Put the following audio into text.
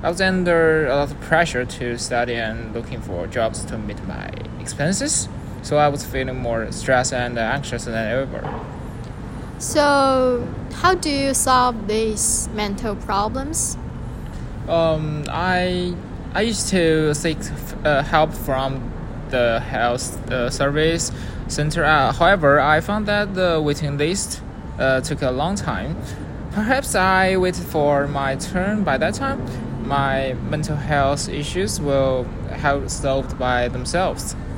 I was under a lot of pressure to study and looking for jobs to meet my expenses, so I was feeling more stressed and anxious than ever. So, how do you solve these mental problems? I used to seek help from the health service center. However, I found that the waiting list took a long time. Perhaps I waited for my turn. By that time, my mental health issues will have solved by themselves.